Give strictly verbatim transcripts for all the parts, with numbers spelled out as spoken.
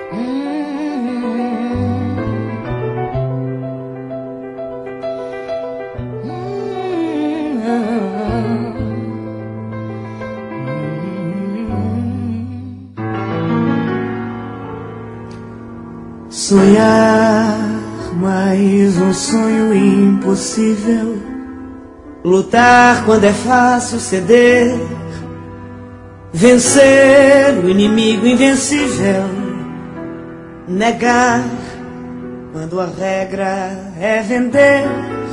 Sonhar mais um sonho impossível, lutar quando é fácil ceder, vencer o inimigo invencível, negar quando a regra é vender,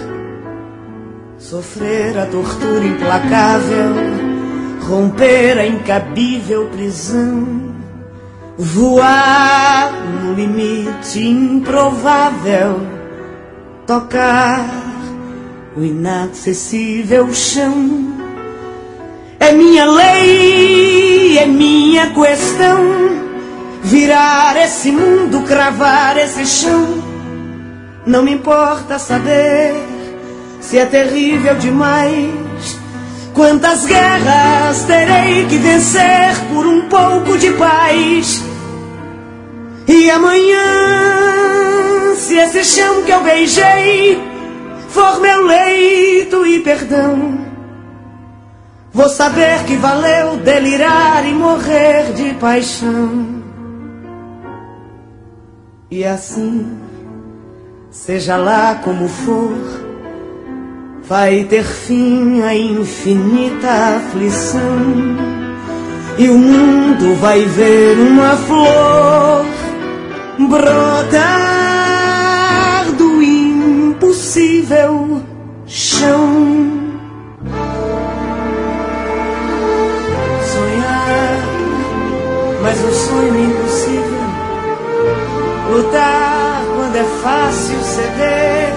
sofrer a tortura implacável, romper a incabível prisão, voar no limite improvável, tocar o inacessível chão. É minha lei, é minha questão, virar esse mundo, cravar esse chão. Não me importa saber se é terrível demais, quantas guerras terei que vencer por um pouco de paz. E amanhã, se esse chão que eu beijei for meu leito e perdão, vou saber que valeu delirar e morrer de paixão. E assim, seja lá como for, vai ter fim a infinita aflição, e o mundo vai ver uma flor brotar do impossível chão. Sonhar, mas um sonho impossível, lutar quando é fácil ceder,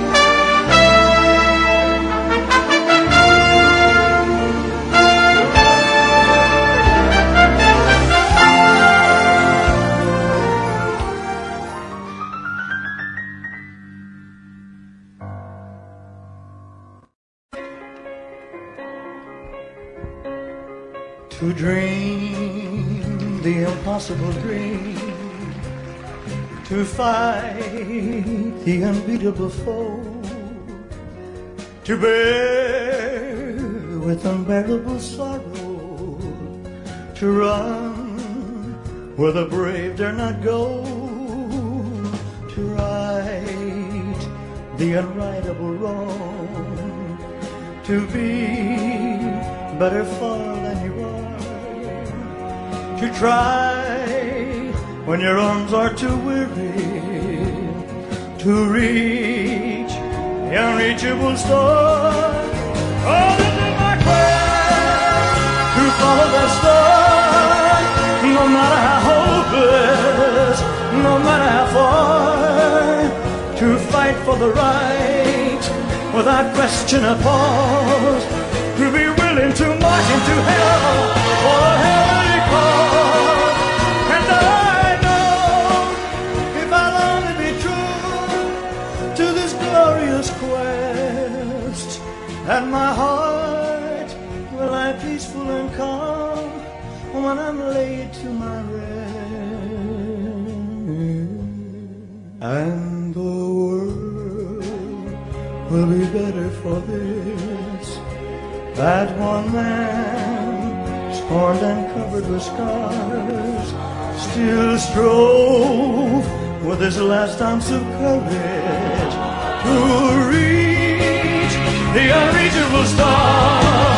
to dream the impossible dream, to fight the unbeatable foe, to bear with unbearable sorrow, to run where the brave dare not go, to right the unrightable wrong, to be better far than you are, to try when your arms are too weary, to reach the unreachable star. Oh, this is my quest, to follow the star, no matter how hopeless, no matter how far, to fight for the right without question or pause, to be willing to march into hell for a heavenly cause. And I know if I'll only be true to this glorious quest, and my heart will lie peaceful and calm when I'm laid to my rest. And the world will be better for this, that one man, scorned and covered with scars, still strove with his last ounce of courage to reach the unreachable star.